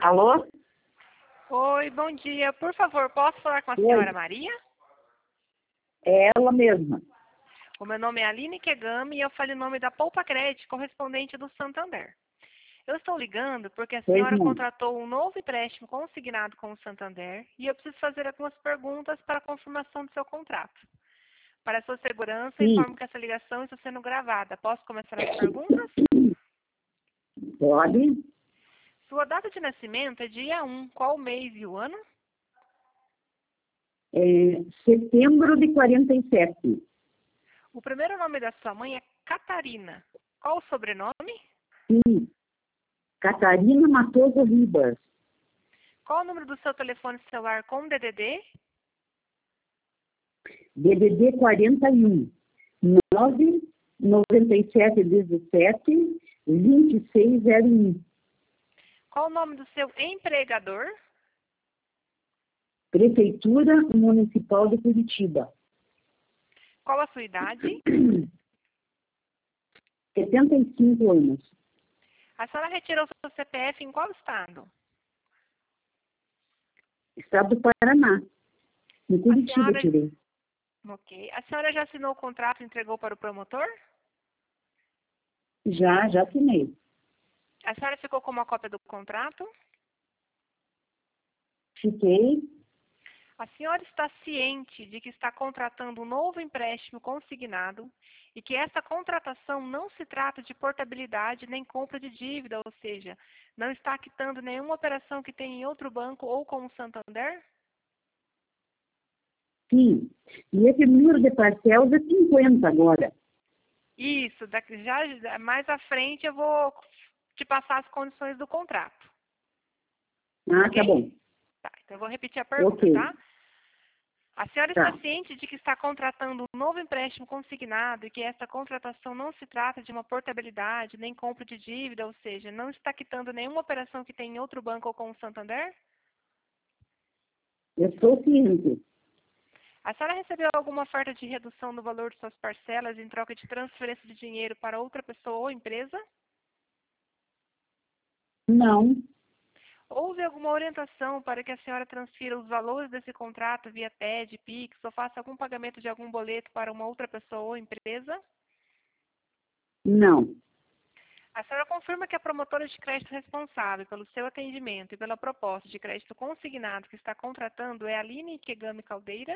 Alô? Oi, bom dia. Por favor, posso falar com a senhora Maria? É ela mesma. O meu nome é Aline Kegami e eu falo em nome da Poupa Crédito, correspondente do Santander. Eu estou ligando porque a Pois senhora não. contratou um novo empréstimo consignado com o Santander e eu preciso fazer algumas perguntas para a confirmação do seu contrato. Para a sua segurança, Sim, informo que essa ligação está sendo gravada. Posso começar as perguntas? pode. Sua data de nascimento é dia 1. Qual o mês e o ano? Setembro de 47. O primeiro nome da sua mãe é Catarina. Qual o sobrenome? Sim. Catarina Matoso Ribas. Qual o número do seu telefone celular com DDD? DDD 41. 99717-2601. Qual o nome do seu empregador? Prefeitura Municipal de Curitiba. Qual a sua idade? 75 anos. A senhora retirou seu CPF em qual estado? Estado do Paraná. Em A Curitiba senhora... tirei. Ok. A senhora já assinou o contrato e entregou para o promotor? Já assinei. A senhora ficou com uma cópia do contrato? Fiquei. A senhora está ciente de que está contratando um novo empréstimo consignado e que essa contratação não se trata de portabilidade nem compra de dívida, ou seja, não está quitando nenhuma operação que tem em outro banco ou com o Santander? Sim. E esse número de parcelas é 50 agora. Isso, já mais à frente eu vou te passar as condições do contrato. Ah, Ok? tá bom. Tá, então eu vou repetir a pergunta, Ok. tá? A senhora está Tá. ciente de que está contratando um novo empréstimo consignado e que essa contratação não se trata de uma portabilidade nem compra de dívida, ou seja, não está quitando nenhuma operação que tem em outro banco ou com o Santander? Eu estou ciente. A senhora recebeu alguma oferta de redução no valor de suas parcelas em troca de transferência de dinheiro para outra pessoa ou empresa? Não. Houve alguma orientação para que a senhora transfira os valores desse contrato via TED, Pix ou faça algum pagamento de algum boleto para uma outra pessoa ou empresa? Não. A senhora confirma que a promotora de crédito responsável pelo seu atendimento e pela proposta de crédito consignado que está contratando é a Aline Kegami Caldeira?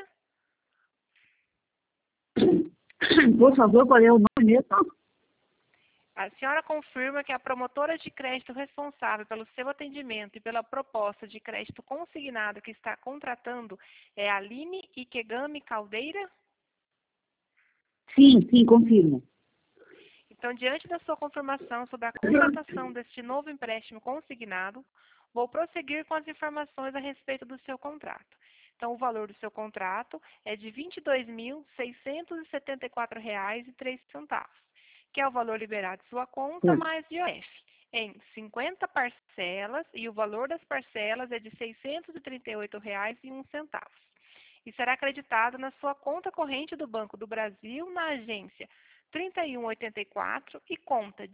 Por favor, qual é o nome mesmo? A senhora confirma que a promotora de crédito responsável pelo seu atendimento e pela proposta de crédito consignado que está contratando é a Aline Ikegami Caldeira? Sim, confirmo. Então, diante da sua confirmação sobre a contratação deste novo empréstimo consignado, vou prosseguir com as informações a respeito do seu contrato. Então, o valor do seu contrato é de R$ 22.674,03, que é o valor liberado de sua conta mais IOF, em 50 parcelas, e o valor das parcelas é de R$ 638,01. E será acreditado na sua conta corrente do Banco do Brasil, na agência 3184 e conta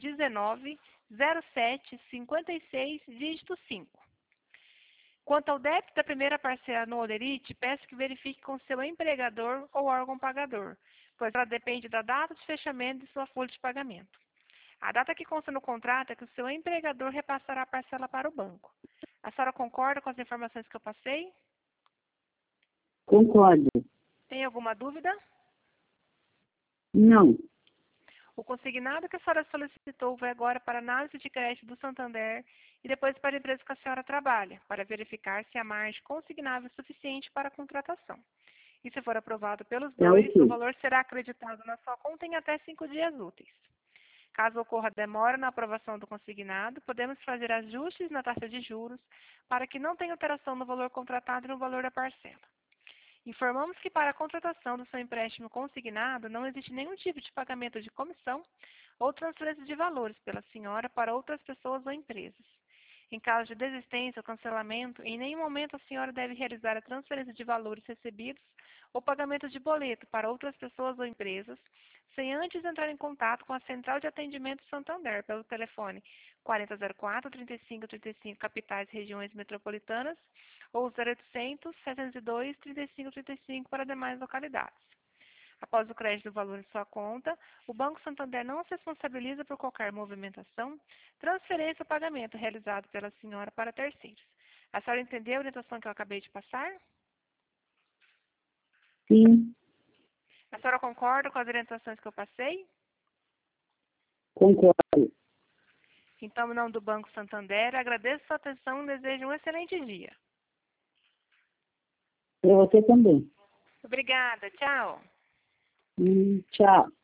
190756, dígito 5. Quanto ao débito da primeira parcela no Olerite, peço que verifique com seu empregador ou órgão pagador, pois ela depende da data de fechamento de sua folha de pagamento. A data que consta no contrato é que o seu empregador repassará a parcela para o banco. A senhora concorda com as informações que eu passei? Concordo. Tem alguma dúvida? Não. O consignado que a senhora solicitou vai agora para a análise de crédito do Santander e depois para a empresa que a senhora trabalha, para verificar se a margem consignável é suficiente para a contratação. E se for aprovado pelos dois, o ok. valor será acreditado na sua conta em até 5 dias úteis. Caso ocorra demora na aprovação do consignado, podemos fazer ajustes na taxa de juros para que não tenha alteração no valor contratado e no valor da parcela. Informamos que para a contratação do seu empréstimo consignado não existe nenhum tipo de pagamento de comissão ou transferência de valores pela senhora para outras pessoas ou empresas. Em caso de desistência ou cancelamento, em nenhum momento a senhora deve realizar a transferência de valores recebidos ou pagamento de boleto para outras pessoas ou empresas, sem antes entrar em contato com a Central de Atendimento Santander pelo telefone 4004-3535 capitais e regiões metropolitanas ou 0800-702-3535 para demais localidades. Após o crédito do valor em sua conta, o Banco Santander não se responsabiliza por qualquer movimentação, transferência ou pagamento realizado pela senhora para terceiros. A senhora entendeu a orientação que eu acabei de passar? Sim, A senhora concorda com as orientações que eu passei? concordo. Então, em nome do Banco Santander, agradeço a sua atenção e desejo um excelente dia. Para você também. Obrigada, tchau. Tchau.